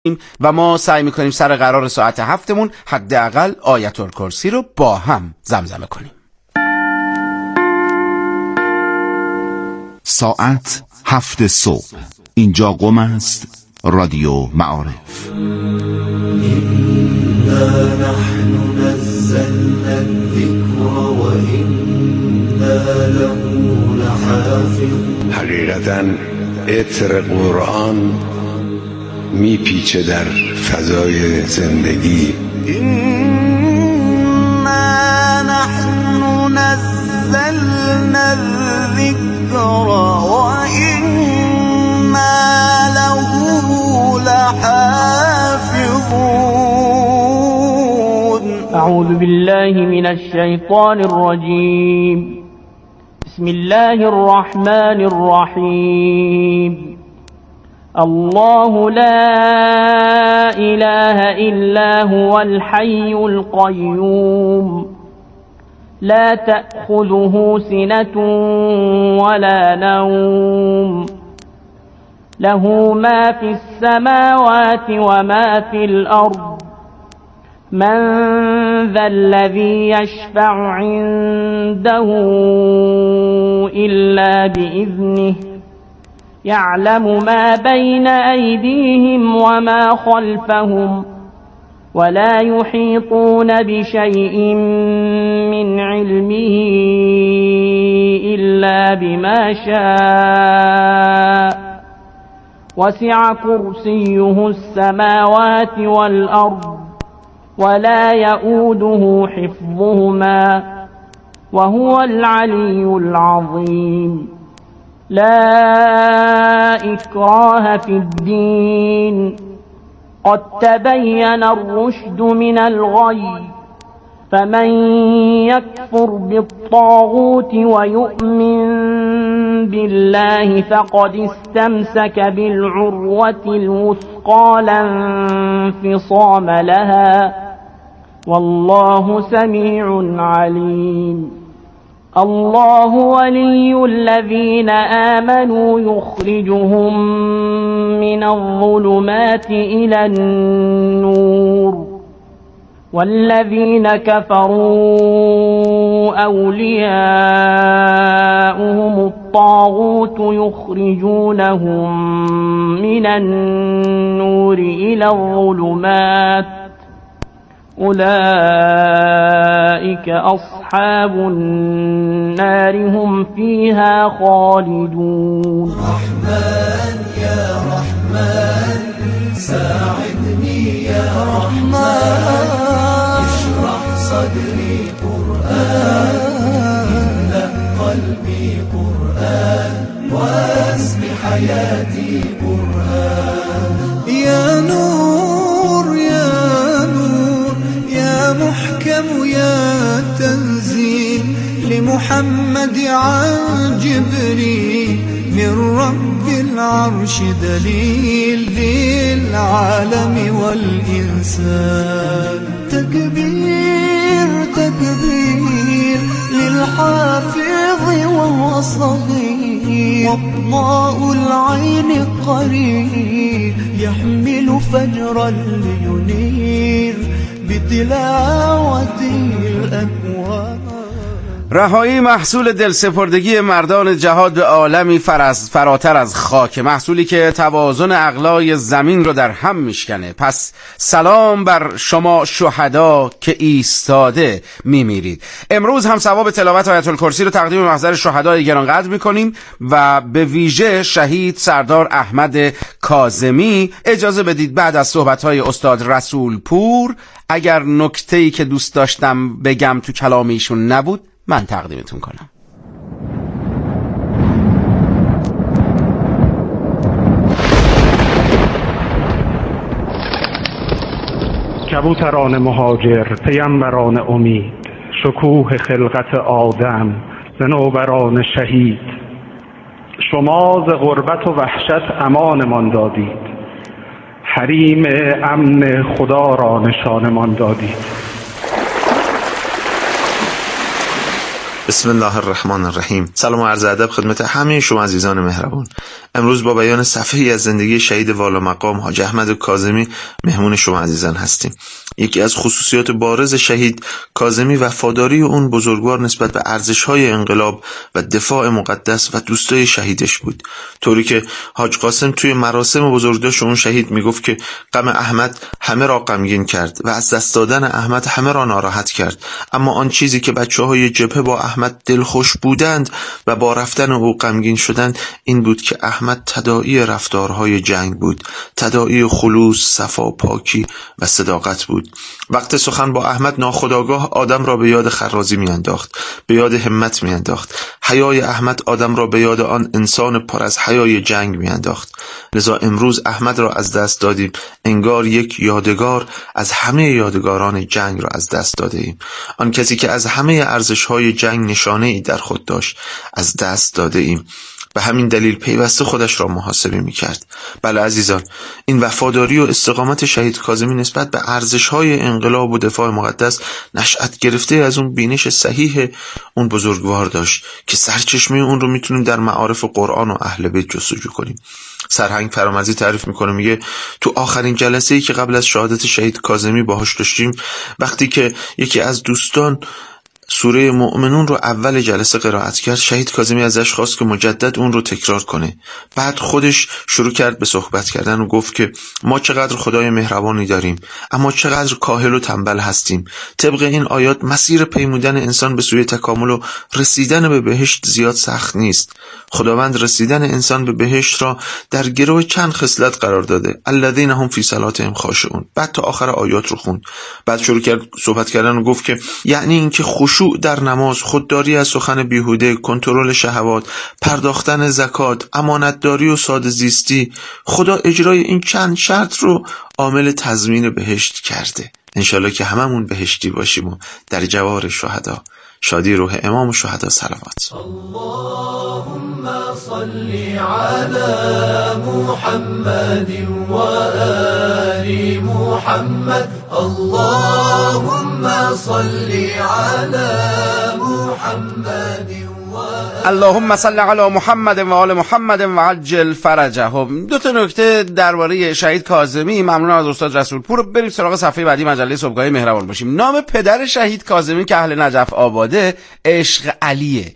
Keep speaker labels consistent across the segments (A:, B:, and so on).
A: و ما سعی میکنیم سر قرار ساعت 7مون حداقل آیت الکرسی رو با هم زمزمه کنیم.
B: ساعت 7 صبح اینجا قم است، رادیو معارف.
C: إنا نحن نزلنا الذكر وإنا له لحافظون.
D: حقیقتاً عطر قرآن میپیچه در فضای زندگی.
C: إنا نحن نزلنا الذكر وإنا له لحافظون.
E: أعوذ بالله من الشيطان الرجيم. بسم الله الرحمن الرحيم. الله لا إله إلا هو الحي القيوم لا تأخذه سنة ولا نوم له ما في السماوات وما في الأرض من ذا الذي يشفع عنده إلا بإذنه يعلم ما بين أيديهم وما خلفهم ولا يحيطون بشيء من علمه إلا بما شاء وسع كرسيه السماوات والأرض ولا يؤوده حفظهما وهو العلي العظيم. لا إكراه في الدين قد تبين الرشد من الغي فمن يكفر بالطاغوت ويؤمن بالله فقد استمسك بالعروة الوثقى لا انفصام لها والله سميع عليم. الله ولي الذين آمنوا يخرجهم من الظلمات إلى النور والذين كفروا أولياؤهم الطاغوت يخرجونهم من النور إلى الظلمات أولئك أصحاب النار هم فيها خالدون.
C: رحمن يا رحمن ساعدني يا رحمن اشرح صدري قرآن املأ قلبي قرآن واسم حياتي قرآن. يا نور يا نور يا محكم يا تنزيل لمحمد عن جبريل من رب العرش دليل للعالم والإنسان. تكبير تكبير للحافظ وهو صغير وضاء العين قريب يحمل فجرا لينير بتلاوة الأكوان.
A: رهایی محصول دلسپردگی مردان جهاد به عالمی فراتر از خاک، محصولی که توازن اقلای زمین رو در هم میشکنه. پس سلام بر شما شهدا که ایستاده میمیرید. امروز هم ثواب تلاوت آیت الکرسی رو تقدیم محضر شهدای گرانقدر میکنیم و به ویژه شهید سردار احمد کاظمی. اجازه بدید بعد از صحبت‌های استاد رسول پور اگر نکته‌ای که دوست داشتم بگم تو کلام ایشون نبود من تقدیمتون کنم.
F: کبوتران مهاجر، پیامبران امید، شکوه خلقت آدم، صنوبران شهید، شما ز غربت و وحشت امانمان دادید، حریم امن خدا را نشانمان دادید.
G: بسم الله الرحمن الرحیم. سلام و عرض ادب خدمت همه شما عزیزان مهربان. امروز با بیان صفحه‌ای از زندگی شهید والا مقام حاج احمد کاظمی مهمون شما عزیزان هستیم. یکی از خصوصیات بارز شهید کاظمی وفاداری اون بزرگوار نسبت به ارزش‌های انقلاب و دفاع مقدس و دوستای شهیدش بود. طوری که حاج قاسم توی مراسم بزرگداشت اون شهید میگفت که غم احمد همه را غمگین کرد و از دست دادن احمد همه را ناراحت کرد، اما آن چیزی که بچه‌های جبهه با احمد دلخوش بودند و با رفتن او غمگین شدند این بود که احمد تداعی رفتارهای جنگ بود، تداعی خلوص، صفا، پاکی و صداقت بود. وقت سخن با احمد ناخودآگاه آدم را به یاد خرازی میانداخت، به یاد همت میانداخت. حیای احمد آدم را به یاد آن انسان پر از حیای جنگ میانداخت. لذا امروز احمد را از دست دادیم، انگار یک یادگار از همه یادگاران جنگ را از دست داده ایم. آن کسی که از همه ارزش‌های جنگ نشانه ای در خود داشت از دست داده ایم. به همین دلیل پیوسته خودش را محاسبه می‌کرد. بله عزیزان، این وفاداری و استقامت شهید کاظمی نسبت به ارزش‌های انقلاب و دفاع مقدس نشأت گرفته از اون بینش صحیح اون بزرگوار داشت که سرچشمه اون رو میتونیم در معارف قرآن و اهل بیت جستجو کنیم. سرهنگ فرامرزی تعریف میکنه، میگه تو آخرین جلسه‌ای که قبل از شهادت شهید کاظمی باهاش داشتیم، وقتی که یکی از دوستان سوره مؤمنون رو اول جلسه قرائت کرد، شهید کاظمی ازش خواست که مجدد اون رو تکرار کنه. بعد خودش شروع کرد به صحبت کردن و گفت که ما چقدر خدای مهربانی داریم، اما چقدر کاهل و تنبل هستیم. طبق این آیات مسیر پیمودن انسان به سوی تکامل و رسیدن به بهشت زیاد سخت نیست. خداوند رسیدن انسان به بهشت را در گروه چند خصلت قرار داده، الذین هم فی صلاتهم خاشعون. بعد تا آخر آیات رو خوند. بعد شروع کرد صحبت کردن و گفت که یعنی اینکه خشوع در نماز، خودداری از سخن بیهوده، کنترل شهوات، پرداختن زکات، امانتداری و ساده زیستی، خدا اجرای این چند شرط رو عامل تضمین بهشت کرده. انشالله که هممون بهشتی باشیم و در جوار شهدا. شادی روح امام و شهدا صلوات.
C: اللهم صل على محمد و آل محمد. اللهم صل على محمد
A: اللهم صل علی محمد و آل محمد و عجل فرجهم. دو تا نکته درباره شهید کاظمی. ممنون از استاد رسولپور. بریم سراغ صفحه بعدی مجله صبحگاهی مهربان باشیم. نام پدر شهید کاظمی که اهل نجف آباده عشق علیه.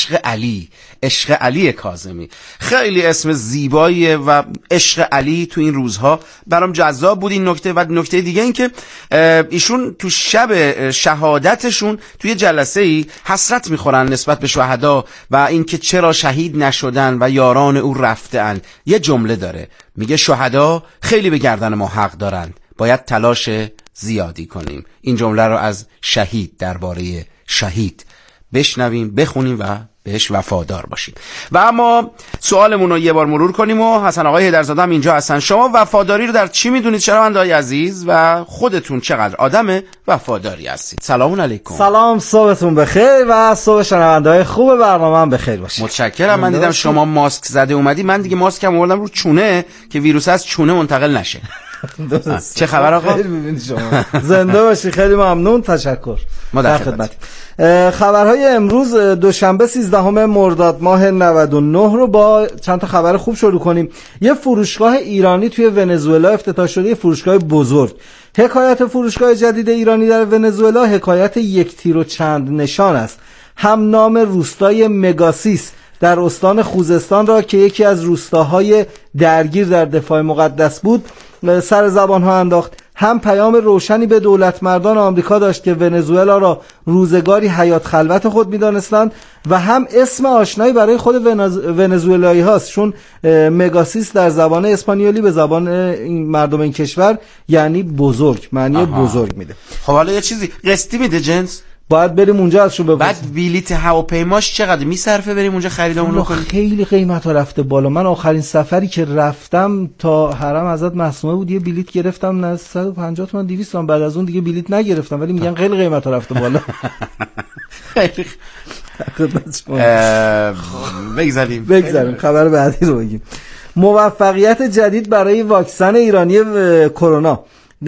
A: عشق علی کاظمی خیلی اسم زیباییه و عشق علی تو این روزها برام جذاب بود این نکته. و نکته دیگه این که ایشون تو شب شهادتشون توی جلسه‌ای حسرت میخورن نسبت به شهدا و اینکه چرا شهید نشدن و یاران او رفتن. یه جمله داره، میگه شهدا خیلی به گردن ما حق دارن، باید تلاش زیادی کنیم. این جمله رو از شهید درباره شهید بشنویم، بخونیم و بهش وفادار باشیم. و اما سوالمون رو یه بار مرور کنیم و حسن آقای هیدرزاده هم اینجا هستن. شما وفاداری رو در چی میدونید شنونده‌های عزیز و خودتون چقدر آدم وفاداری هستید؟ سلام علیکم.
H: سلام، صبحتون بخیر و صبح شنونده‌های خوب برنامه هم بخیر باشه.
A: متشکرم. من دیدم شما ماسک زده اومدی، من دیگه ماسکم آوردم رو چونه که ویروس از چونه منتقل نشه. چه خبر آقا؟
H: خیلی ببینید شما زنده باشی. خیلی ممنون، تشکر.
A: ما در خدمت.
H: خبرهای امروز دوشنبه 13 مرداد ماه 99 رو با چند تا خبر خوب شروع کنیم. یه فروشگاه ایرانی توی ونزوئلا افتتاح شده، یه فروشگاه بزرگ. حکایت فروشگاه جدید ایرانی در ونزوئلا حکایت یک تیر و چند نشان است. هم نام روستای مگاسیس در استان خوزستان را که یکی از روستاهای درگیر در دفاع مقدس بود سر زبان ها انداخت، هم پیام روشنی به دولت مردان آمریکا داشت که ونزوئلا را روزگاری حیات خلوت خود می‌دانستند و هم اسم آشنایی برای خود ونزوئلایی هاست، چون مگاسیس در زبان اسپانیولی به زبان این مردم این کشور یعنی بزرگ، معنی بزرگ میده.
A: خب حالا یه چیزی قسطی میده جنس؟
H: باید بریم اونجا ازشون بپرسیم.
A: بعد بلیت هواپیماش چقدر میصرفه بریم اونجا خریدمون رو کنیم؟
H: خیلی قیمتا رفته بالا. من آخرین سفری که رفتم تا حرم حضرت معصومه بود، یه بلیت گرفتم نه 150 تومن 200 تومن، بعد از اون دیگه بلیت نگرفتم، ولی میگن خیلی قیمتا رفته بالا.
A: خیلی
H: بگذاریم خبر بعدی رو بگیم. موفقیت جدید برای واکسن ایرانی کرونا.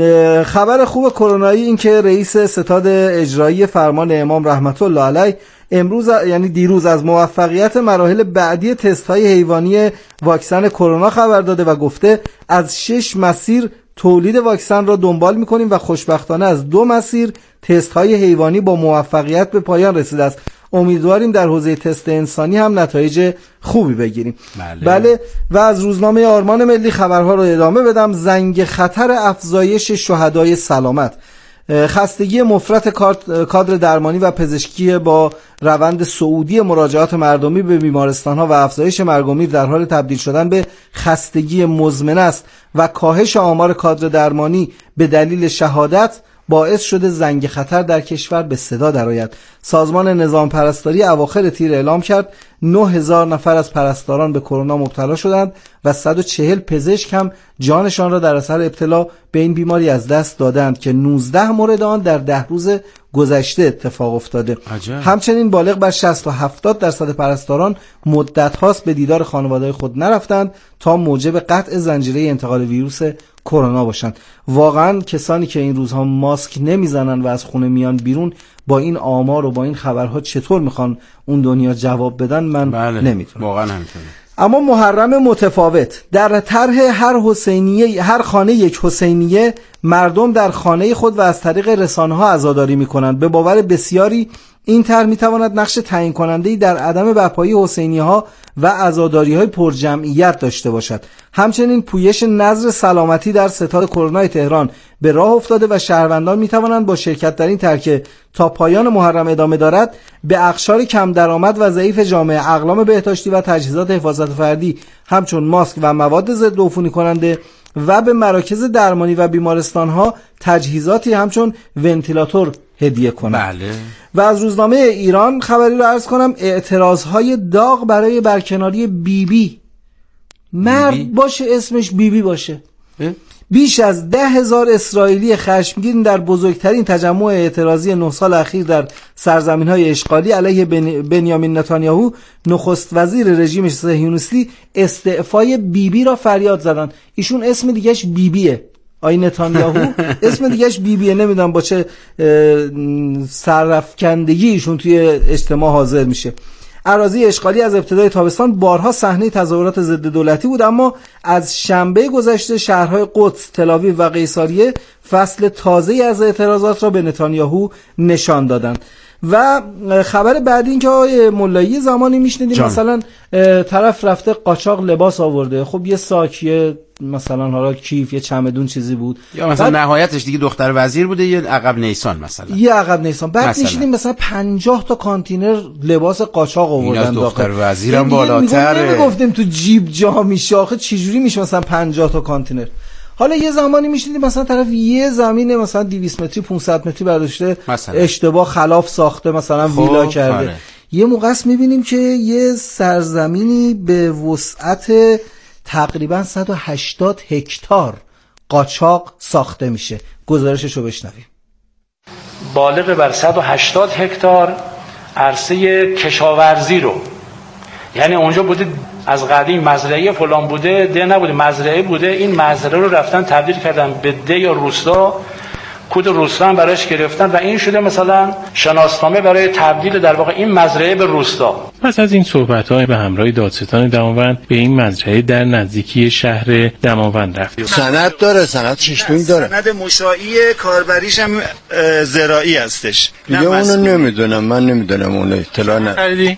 H: خبر خوب کرونایی این که رئیس ستاد اجرایی فرمان امام رحمت الله علیه امروز یعنی دیروز از موفقیت مراحل بعدی تست‌های حیوانی واکسن کرونا خبر داده و گفته از 6 مسیر تولید واکسن را دنبال می‌کنیم و خوشبختانه از 2 مسیر تست‌های حیوانی با موفقیت به پایان رسیده است. امیدواریم در حوزه تست انسانی هم نتایج خوبی بگیریم. بله. و از روزنامه آرمان ملی خبرها رو ادامه بدم. زنگ خطر افزایش شهدای سلامت. خستگی مفرط کادر درمانی و پزشکی با روند صعودی مراجعات مردمی به بیمارستان‌ها و افزایش مرگ و میر در حال تبدیل شدن به خستگی مزمن است و کاهش آمار کادر درمانی به دلیل شهادت باعث شده زنگ خطر در کشور به صدا درآید. سازمان نظام پرستاری اواخر تیر اعلام کرد 9000 نفر از پرستاران به کرونا مبتلا شدند و 140 پزشک هم جانشان را در اثر ابتلا به این بیماری از دست دادند که 19 مورد آن در 10 روز گذشته اتفاق افتاده. همچنین بالغ بر 60 تا 70% پرستاران مدت هاست به دیدار خانواده خود نرفتند تا موجب قطع زنجیره انتقال ویروس کرونا باشند. واقعا کسانی که این روزها ماسک نمیزنن و از خونه میان بیرون با این آمار و با این خبرها چطور میخوان اون دنیا جواب بدن من نمیتونم. واقعا همینطوره. اما محرم متفاوت در طرح هر خانه یک حسینیه مردم در خانه خود و از طریق رسانه‌ها عزاداری میکنند. به باور بسیاری این طرح میتواند نقش تعیین کننده‌ای در عدم برپایی حسینی‌ها و عزاداری‌های پرجمعیت داشته باشد. همچنین پویش نظر سلامتی در ستاد کرونا تهران به راه افتاده و شهروندان میتوانند با شرکت در این طرح تا پایان محرم ادامه دارد به اقشار کم درآمد و ضعیف جامعه اقلام بهداشتی و تجهیزات حفاظت فردی همچون ماسک و مواد ضد عفونی کننده و به مراکز درمانی و بیمارستان‌ها تجهیزاتی همچون ونتیلاتور هدیه کنند. بله. و از روزنامه ایران خبری رو عرض کنم. اعتراضهای داغ برای برکناری بیبی. مرد باشه اسمش بیبی باشه. بیش از 10,000 اسرائیلی خشمگین در بزرگترین تجمع اعتراضی 9 سال اخیر در سرزمین‌های اشغالی علیه بنیامین نتانیاهو نخست وزیر رژیم صهیونیستی استعفای بیبی را فریاد زدند. ایشون اسم دیگهش بیبیه. آی نتانیاهو اسم دیگهش بیبیه. نمیدونم با چه سرافکندگی ایشون توی اجتماع حاضر میشه. اراضی اشغالی از ابتدای تابستان بارها صحنه تظاهرات ضد دولتی بود، اما از شنبه گذشته شهرهای قدس، تل‌آویو و قیصریه فصل تازه‌ای از اعتراضات را به نتانیاهو نشان دادند. و خبر بعدی این که آقای ملایی زمانی میشنیدیم مثلا طرف رفته قاچاق لباس آورده، خب یه ساکیه مثلا حالا کیف یه چمدون چیزی بود،
A: یا مثلا نهایتش دیگه دختر وزیر بوده یه عقب نیسان مثلا
H: یه عقب نیسان، بعد میشینیم مثلا 50 تا کانتینر لباس قاچاق آوردن
A: دختر وزیرم بالاتر.
H: نمیگفتیم تو جیب جا میشه، آخه چجوری میشه مثلا 50 تا کانتینر؟ حالا یه زمانی میشنیدیم مثلا طرف یه زمین مثلا 200 متری 500 متری برداشته اشتباه خلاف ساخته مثلا ویلا کرده. یه موقع است میبینیم که یه سرزمینی به وسعت تقریبا 180 هکتار قاچاق ساخته میشه. گزارشش رو بشنویم.
I: بالغ بر 180 هکتار عرصه کشاورزی رو، یعنی اونجا بوده از قدیم مزرعه فلان بوده، ده نبوده مزرعه بوده، این مزرعه رو رفتن تبدیل کردن به ده یا روستا، کد روستا هم براش گرفتن و این شده مثلا شناسنامه برای تبدیل در واقع این مزرعه به روستا.
J: پس از این صحبت‌ها به همراه دادستان دماوند به این مزرعه در نزدیکی شهر دماوند رفتیم.
K: سند داره، سند شیشتون داره،
L: سند مشائی کاربریش هم زراعی هستش.
K: دیگه اونو نمیدونم، من نمیدونم اون اطلاع ندارم.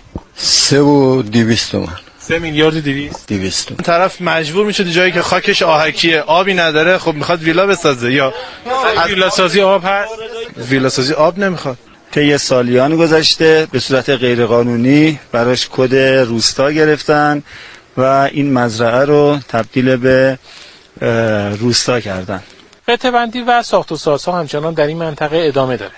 K: 3,200 تومان.
L: 3,200,000. طرف مجبور میشه جایی که خاکش آهکیه، آبی نداره، خب میخواد ویلا بسازه، یا
J: ویلا سازی آب هست،
L: ویلا سازی آب نمیخواد. طی سالیان گذشته به صورت غیرقانونی براش کد روستا گرفتن و این مزرعه رو تبدیل به روستا کردن.
J: قطعه بندی و ساخت و سازها همچنان در این منطقه ادامه داره.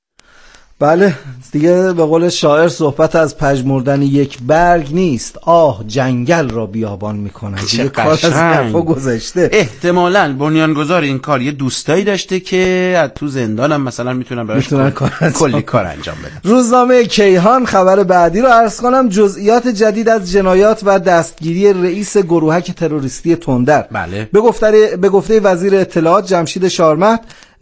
H: بله دیگه به قول شاعر صحبت از پژمردن یک برگ نیست، آه جنگل را بیابان میکنن. دیگه کار از حرفا گذشته.
A: احتمالاً بنیانگذار این کار یه دوستایی داشته که از تو زندان هم مثلا میتونن براش کلی کار انجام بدن.
H: روزنامه کیهان خبر بعدی رو عرض کنم. جزئیات جدید از جنایات و دستگیری رئیس گروهک تروریستی تندر.
A: بله.
H: به گفته وزیر اطلاعات جمشید شارمهد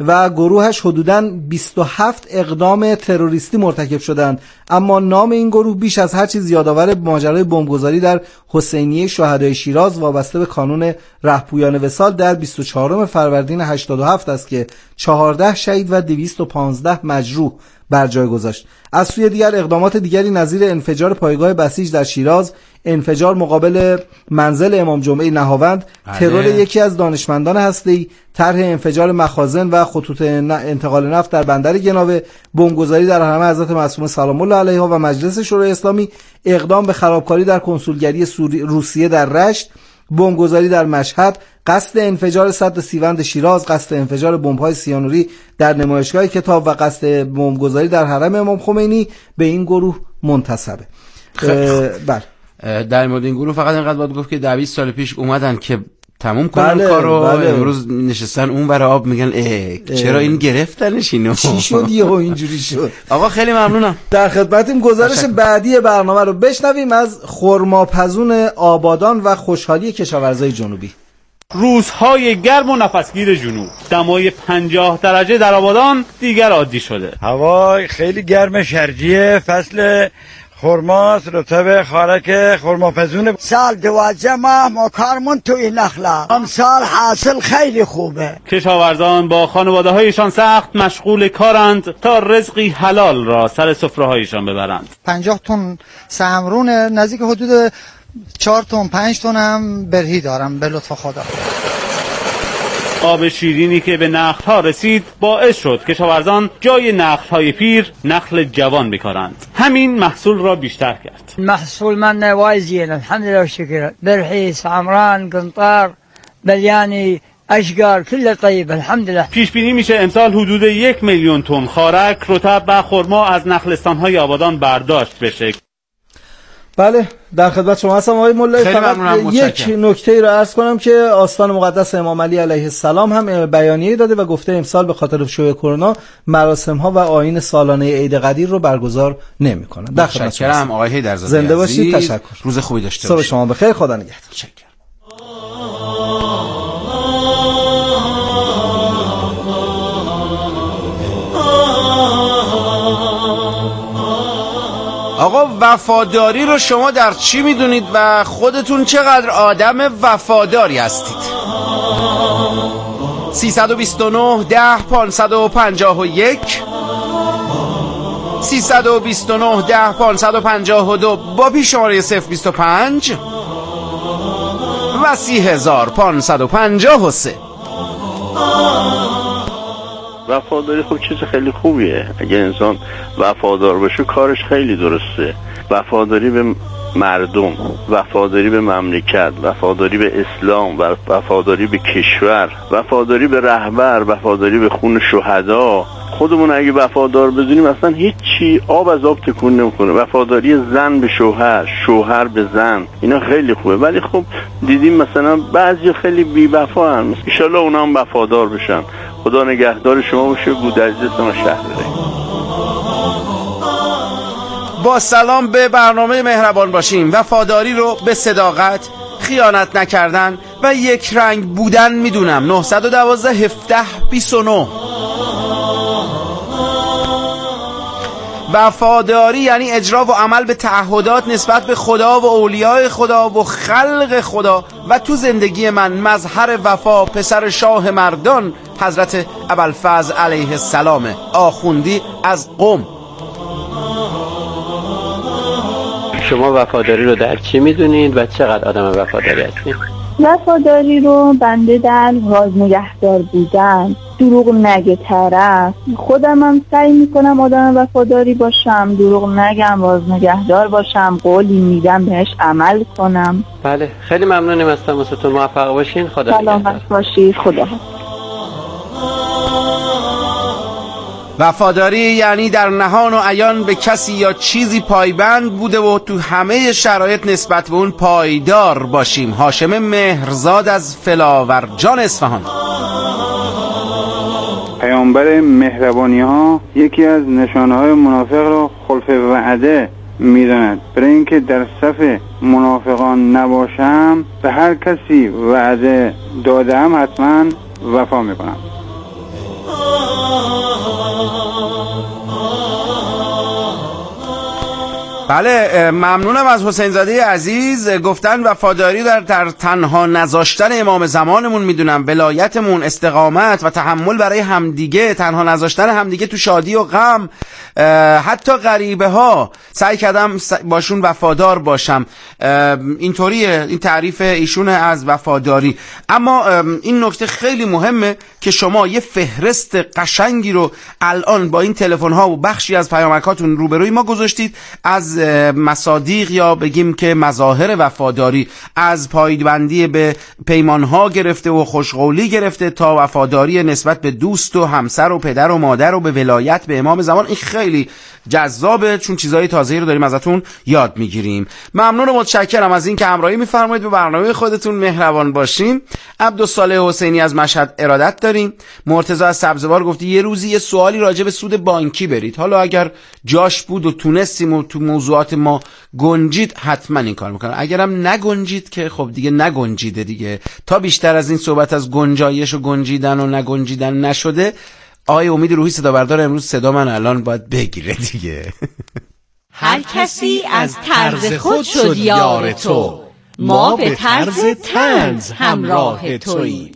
H: و گروهش حدوداً 27 اقدام تروریستی مرتکب شدند، اما نام این گروه بیش از هر چیز یادآور ماجرای بمبگذاری در حسینیه شهدای شیراز وابسته به کانون رهپویان وصال در 24 فروردین 87 است که 14 شهید و 215 مجروح بر جای گذاشت. از سوی دیگر اقدامات دیگری نظیر انفجار پایگاه بسیج در شیراز، انفجار مقابل منزل امام جمعه نهاوند، ترور یکی از دانشمندان هسته‌ای، طرح انفجار مخازن و خطوط انتقال نفت در بندر گناوه، بمبگذاری در حرم حضرت معصومه سلام الله علیها و مجلس شورای اسلامی، اقدام به خرابکاری در کنسولگری روسیه در رشت، بمبگذاری در مشهد، قصد انفجار سد سیوند شیراز، قصد انفجار بمب‌های سیانوری در نمایشگاه کتاب و قصد بمبگذاری در حرم امام خمینی به این گروه منتسبه. بله.
A: در مورد این گروه فقط اینقدر باید گفت که 20 سال پیش اومدن که تموم کنن کارو، امروز نشستن اون برای آب میگن چرا این گرفتنش اینو
H: چی شد یهو اینجوری شد.
A: آقا خیلی ممنونم.
H: در خدمتیم. گزارش بعدی برنامه رو بشنویم از خرماپزون آبادان و خوشحالی کشاورزای جنوبی.
M: روزهای گرم و نفسگیر جنوب، دمای 50 درجه در آبادان دیگر عادی شده.
K: هوا خیلی گرم شرجیه، فصل خرماست، رطب خارک خرماپزون.
N: سال 12 ماه ما کارمون توی نخله، امسال حاصل خیلی خوبه.
M: کشاورزان با خانواده هایشان سخت مشغول کارند تا رزقی حلال را سر سفره هایشان ببرند.
O: 50 تن سهمرون، نزدیک حدود 4 تن 5 تن هم برهی دارم به لطف خدا.
M: آب شیرینی که به نخل‌ها رسید باعث شد کشاورزان جای نخل‌های پیر نخل جوان بکارند. همین محصول را بیشتر کرد.
N: محصول من وايزين الحمدلله والشكر، برحي سمران قنطار بلياني اشجار كل طيب الحمدلله.
M: پیش بینی میشه امسال حدود 1 میلیون تن خارک، رطب و خرما از نخلستان‌های آبادان برداشت بشه.
H: بله، در خدمت شما هستم آقای مولایی. فقط یک نکته ای رو عرض کنم که آستان مقدس امام علی علیه السلام هم بیانیه‌ای داده و گفته امسال به خاطر شیوع کرونا مراسم‌ها و آیین سالانه عید قدیر رو برگزار نمی‌کنند. در خدمت شما هستم
A: آقای حیدرزاده.
H: زنده باشید. تشکر.
A: روز خوبی داشته
H: باشید. صبح شما بخیر. خدا نگهدار.
A: تشکر. آقا وفاداری رو شما در چی میدونید و خودتون چقدر آدم وفاداری هستید؟ 329 10 551 329 10 552 با پیش شماره 025 و 30553.
P: وفاداری خب چیز خیلی خوبیه. اگه انسان وفادار باشه کارش خیلی درسته. وفاداری به مردم، وفاداری به مملکت، وفاداری به اسلام، وفاداری به کشور، وفاداری به رهبر، وفاداری به خون شهدا. خودمون اگه وفادار بدونیم اصلا هیچی آب از آب تکون نمیکنه. وفاداری زن به شوهر، شوهر به زن، اینا خیلی خوبه. ولی خب دیدیم مثلا بعضی خیلی بی‌وفا هستن. ان شاءالله اونا هم وفادار بشن. خدا نگهدار شما باشه. بودعزیز ما شهر
A: با سلام به برنامه مهربان باشیم. وفاداری رو به صداقت، خیانت نکردن و یک رنگ بودن میدونم. 912 17 29. وفاداری یعنی اجرا و عمل به تعهدات نسبت به خدا و اولیاء خدا و خلق خدا. و تو زندگی من مظهر وفا پسر شاه مردان حضرت ابوالفضل علیه السلام، آخوندی از قم.
Q: شما وفاداری رو در چی میدونید و چقدر آدم وفاداری هستید؟
R: وفاداری رو بنده در راز نگهدار بودن، دروغ نگه طرف. خودم هم سعی میکنم آدم وفاداری باشم، دروغ نگم، راز نگهدار باشم، قولی میدم بهش عمل کنم.
Q: بله، خیلی ممنونیم از تماستون. موفق باشین. خدا نگهدار.
R: سلامت باشید. خدا.
A: وفاداری یعنی در نهان و عیان به کسی یا چیزی پایبند بوده و تو همه شرایط نسبت به اون پایدار باشیم. هاشم مهرزاد از فلاورجان اصفهان.
S: پیامبر مهربانی ها یکی از نشانه های منافق را خلف وعده میداند. برای اینکه در صف منافقان نباشم به هر کسی وعده دادم حتما وفا میکنم.
A: بله، ممنونم از حسین زاده عزیز. گفتن وفاداری در تنها نذاشتن امام زمانمون میدونم، ولایتمون، استقامت و تحمل برای همدیگه، تنها نذاشتن همدیگه تو شادی و غم، حتی غریبه ها سعی کردم باشون وفادار باشم. اینطوریه، این تعریف ایشون از وفاداری. اما این نکته خیلی مهمه که شما یه فهرست قشنگی رو الان با این تلفن ها و بخشی از پیامکاتون روبروی ما گذاشتید، از مصادیق یا بگیم که مظاهر وفاداری، از پایبندی به پیمان ها گرفته و خوشقولی گرفته تا وفاداری نسبت به دوست و همسر و پدر و مادر و به ولایت به امام زمان. این خیلی جذابه چون چیزای تازه‌ای رو داریم ازتون یاد میگیریم. ممنون و متشکرم از این که همراهی میفرمایید. به برنامه خودتون مهربان باشین. عبدالصالح حسینی از مشهد ارادت داریم. مرتضی از سبزوار گفتی یه روزی یه سوالی راجع به سود بانکی برید. حالا اگر جاش بود و تونستیم و تو موضوعات ما گنجید حتما این کار میکنم. اگرم نگنجید که خب دیگه نگنجیده دیگه. تا بیشتر از این صحبت از گنجایش و گنجیدن و نگنجیدن نشده، آقای امید روحی صدا بردار امروز صدا من الان باید بگیره دیگه.
T: هر کسی از طرز خود شد یار تو، ما به طرز طنز همراه توییم.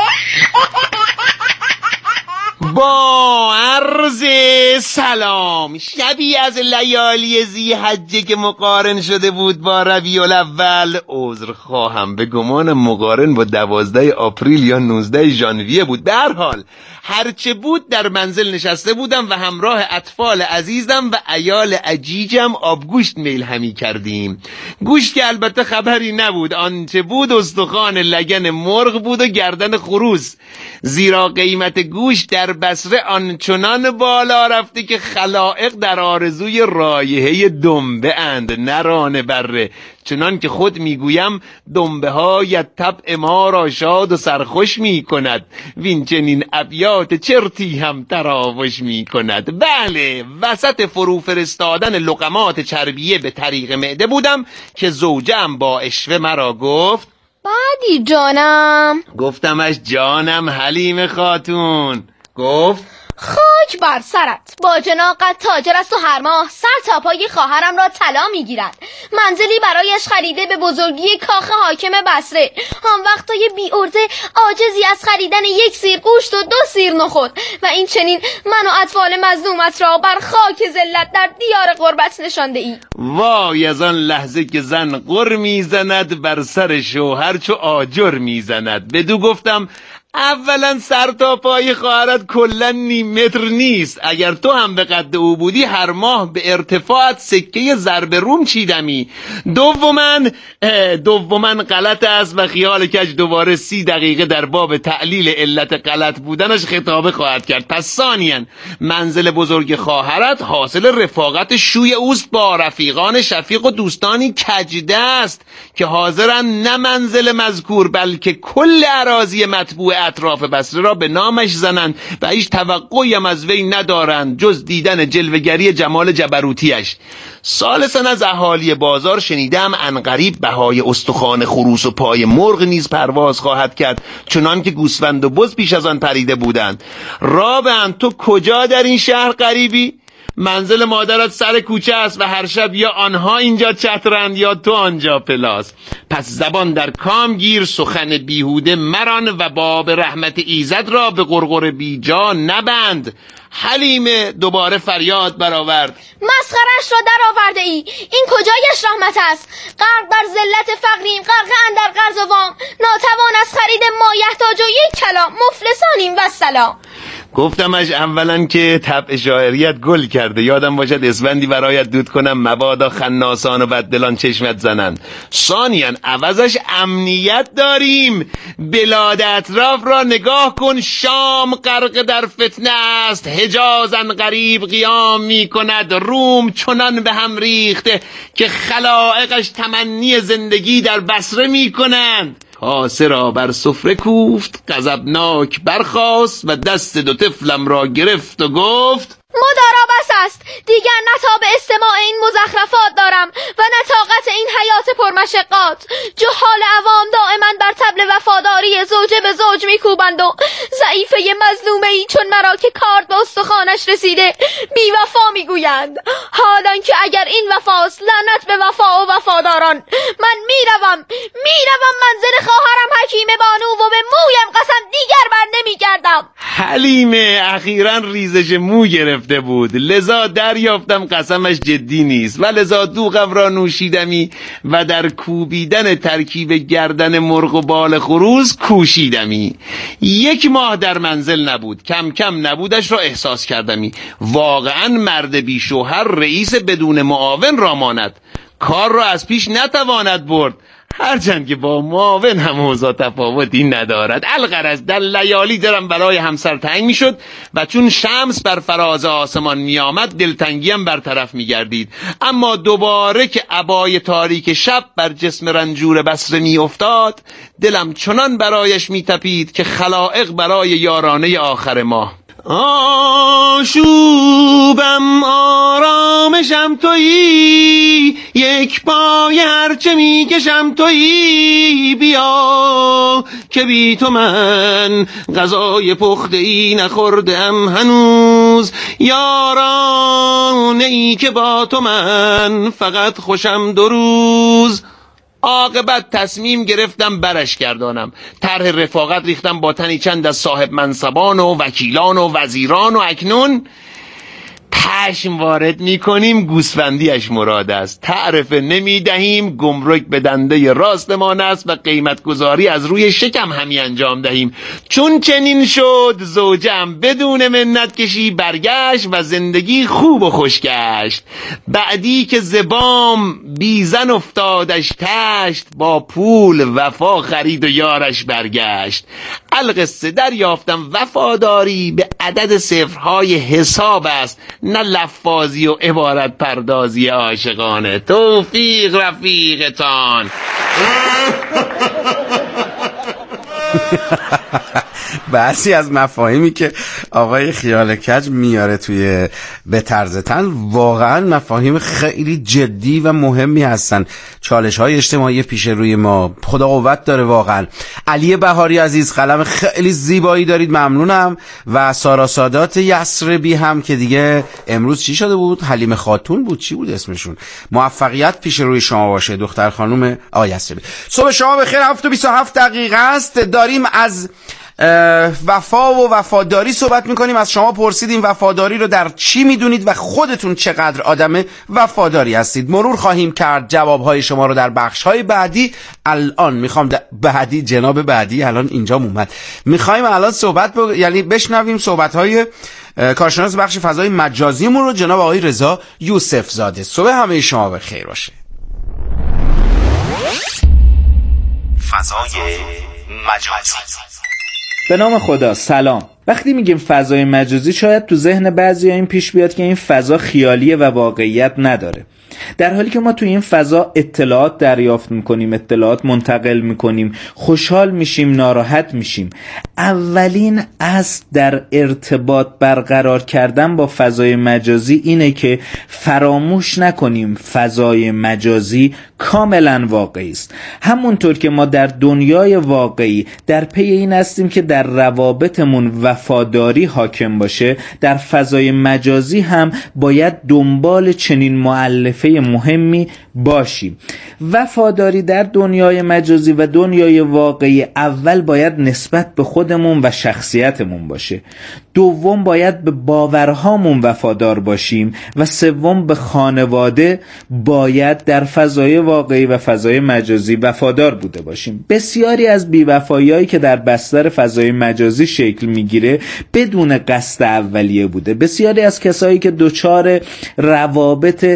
U: با عرض سلام، شبی از لیالی ذی حجه که مقارن شده بود با ربیع الاول، عذر خواهم به گمان مقارن با 12 آپریل یا 19 ژانویه بود. به هر حال هرچه بود در منزل نشسته بودم و همراه اطفال عزیزم و عیال عجیجم آبگوشت میل همی کردیم. گوشت که البته خبری نبود، آنچه بود استخوان لگن مرغ بود و گردن خروس، زیرا قیمت گوشت در بصره آنچنان بالا رفته که خلائق در آرزوی رایحه دنبه اند، نران بره. چنان که خود میگویم دنبه های طبع ما را شاد و سرخوش می کند، وین چنین ابیات چرتی هم تراوش می کند. بله، وسط فرو فرستادن لقمات چربیه به طریق معده بودم که زوجم با اشوه مرا گفت
V: بعدی جانم.
U: گفتمش جانم حلیم خاتون. گفت
V: خاک بر سرت، با جناقت تاجر است و هر ماه سر تا پای خواهرم را طلا میگیرد. منزلی برایش خریده به بزرگی کاخ حاکم بصره. هم وقتای بی ارزه عاجزی از خریدن 1 سیر گوشت و 2 سیر نخود، و این چنین من و اطفال مظلومت را بر خاک ذلت در دیار غربت نشانده ای.
U: وای از آن لحظه که زن غر میزند بر سر شوهر چو آجر میزند. بدو گفتم اولا سر تا پای خواهرت کلا نیم متر نیست. اگر تو هم به قد او بودی هر ماه به ارتفاعت سکه ضرب روم چیدمی. دوما غلط است و خیال کج دوباره 30 دقیقه در باب تعلیل علت غلط بودنش خطابه خواهد کرد. پس ثانیاً منزل بزرگ خواهرت حاصل رفاقت شوی اوست با رفیقان شفیق و دوستانی کجده است که حاضرن نه منزل مذکور بلکه کل اراضی مطبوع اطراف بصره را به نامش زنند و هیچ توقعی هم از وی ندارند جز دیدن جلوه‌گری جمال جبروتیش. ثالثاً از اهالی بازار شنیدم عنقریب بهای استخوان خروس و پای مرغ نیز پرواز خواهد کرد، چنان که گوسفند و بز پیش از آن پریده بودند. رابعاً تو کجا در این شهر غریبی؟ منزل مادرت سر کوچه است و هر شب یا آنها اینجا چترند یا تو آنجا پلاس. پس زبان در کام گیر، سخن بیهوده مران و باب رحمت ایزد را به غرغر بیجا نبند. حلیمه دوباره فریاد برآورد
V: مسخرش را در آورده ای، این کجایش رحمت است؟ غرق در ذلت فقریم، غرق اندر قرض و وام، ناتوان از خرید مایحتاج و 1 کلام، مفلسانیم و سلام.
U: گفتمش اولا که طبع شاعریت گل کرده، یادم باشد اسفندی برایت دود کنم مبادا خناسان و بددلان چشمت زنند. ثانیاً عوضش امنیت داریم. بلاد اطراف را نگاه کن، شام غرق در فتنه است، حجاز عنقریب قیام می کند، روم چنان به هم ریخته که خلائقش تمنی زندگی در بصره می کنند. کاسه را بر سفره کوفت، غضبناک برخاست و دست 2 طفلم را گرفت و گفت
V: مدارا بس است. دیگر نه تاب استماع این مزخرفات دارم و نه طاقت این حیات پرمشقات. جهال عوام دائما بر طبل وفاداری زوجه به زوج میکوبند و ضعیفه مظلومه ای چون مرا که کارد به استخوانش رسیده بی وفا میگویند، حالان که اگر این وفاست لعنت به وفا و وفاداران. من میروم منزل خواهرم حکیم بانو و به مویم قسم دیگر بر نمیگردم.
U: حلیمه اخیراً ریزش مو گرفته بود، لذا دریافتم قسمش جدی نیست و لذا دوغم را نوشیدمی و در کوبیدن ترکیب گردن مرغ و بال خروس کوشیدمی. 1 ماه در منزل نبود، کم کم نبودش را احساس کردمی. واقعاً مرد بی شوهر رئیس بدون معاون را ماند، کار را از پیش نتواند برد، هرچند که با معاون هم اوضاع تفاوتی ندارد. الغرض در لیالی دلم برای همسر تنگ میشد و چون شمس بر فراز آسمان می آمد دلتنگیم برطرف می گردید. اما دوباره که عبای تاریک شب بر جسم رنجور بصره می افتاد دلم چنان برایش می تپید که خلائق برای یارانه آخر ماه. آشوبم آرامشم تویی، یک پای هرچه میکشم تویی، بیا که بی تو من غذای پخته ای نخوردم هنوز، یارانه ای که با تو من فقط خوشم 2 روز. عاقبت تصمیم گرفتم برش گردانم. طرح رفاقت ریختم با تنی چند از صاحب منصبان و وکیلان و وزیران و اکنون پشم وارد میکنیم گوسفندیش مراد است، تعرفه نمیدهیم گمرک به دنده راستمان است و قیمت گذاری از روی شکم همی انجام دهیم. چون چنین شد زوجم بدون منت کشی برگشت و زندگی خوب و خوش گشت. بعدی که زبام بیزن افتادش تشت، با پول وفا خرید و یارش برگشت. القصه دریافتم وفاداری به عدد صفرهای حساب است، نه لفاظی و عبارت پردازی عاشقانه. توفیق رفیقتان.
A: بعضی از مفاهیمی که آقای خیال کج میاره توی به طرز تن واقعا مفاهیم خیلی جدی و مهمی هستن. چالش های اجتماعی پیش روی ما، خدا قوت داره واقعا. علی بهاری عزیز قلم خیلی زیبایی دارید، ممنونم. و سارا سادات یسربی هم که دیگه امروز چی شده بود؟ حلیم خاتون بود، چی بود اسمشون؟ موفقیت پیش روی شما باشه دختر خانم آقای یسربی. صبح شما بخیر. 7:27 است. داریم از وفا و وفاداری صحبت میکنیم. از شما پرسیدیم وفاداری رو در چی میدونید و خودتون چقدر آدم وفاداری هستید. مرور خواهیم کرد جوابهای شما رو در بخشهای بعدی. الان میخوام بعدی جناب بعدی الان اینجا اومد، میخوایم الان یعنی بشنویم صحبتهای کارشناس بخش فضای مجازیمون رو، جناب آقای رضا یوسف زاده. صبح همه شما بخیر باشه.
B: فضای مجازی.
D: به نام خدا. سلام. وقتی میگیم فضای مجازی شاید تو ذهن بعضی این پیش بیاد که این فضا خیالیه و واقعیت نداره، در حالی که ما تو این فضا اطلاعات دریافت میکنیم، اطلاعات منتقل میکنیم، خوشحال میشیم، ناراحت میشیم. اولین اصل در ارتباط برقرار کردن با فضای مجازی اینه که فراموش نکنیم فضای مجازی کاملا واقعی است. همونطور که ما در دنیای واقعی در پی این هستیم که در روابطمون وفاداری حاکم باشه، در فضای مجازی هم باید دنبال چنین مؤلفه مهمی باشیم. وفاداری در دنیای مجازی و دنیای واقعی اول باید نسبت به خودمون و شخصیتمون باشه، دوم باید به باورهامون وفادار باشیم و سوم به خانواده باید در فضای واقعی و فضای مجازی وفادار بوده باشیم. بسیاری از بی‌وفایی‌هایی که در بستر فضای مجازی شکل میگیره بدون قصد اولیه بوده. بسیاری از کسایی که دچار روابط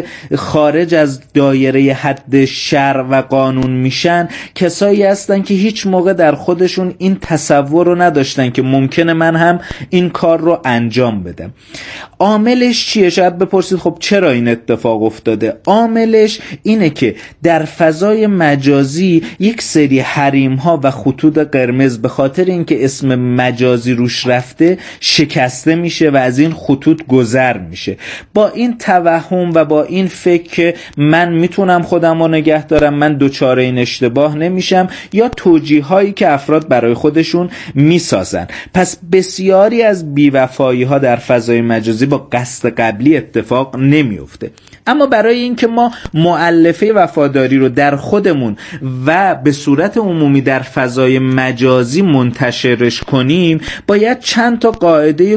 D: خارج از دایره حد شرع و قانون میشن کسایی هستن که هیچ موقع در خودشون این تصور رو نداشتن که ممکنه من هم این کار رو انجام بدم. عاملش چیه؟ شاید بپرسید خب چرا این اتفاق افتاده؟ عاملش اینه که در فضای مجازی یک سری حریم ها و خطوط قرمز به خاطر اینکه اسم مجازی روش رفته شکسته میشه و از این خطوط گذر میشه. با این توهم و با این فکر که من میتونم خودم رو نگه دارم، من دوچار این اشتباه نمیشم، یا توجیه هایی که افراد برای خودشون میسازن. پس بسیاری از بیوفایی ها در فضای مجازی با قصد قبلی اتفاق نمیفته. اما برای اینکه ما مؤلفه وفاداری رو در خودمون و به صورت عمومی در فضای مجازی منتشرش کنیم باید چند تا قاعده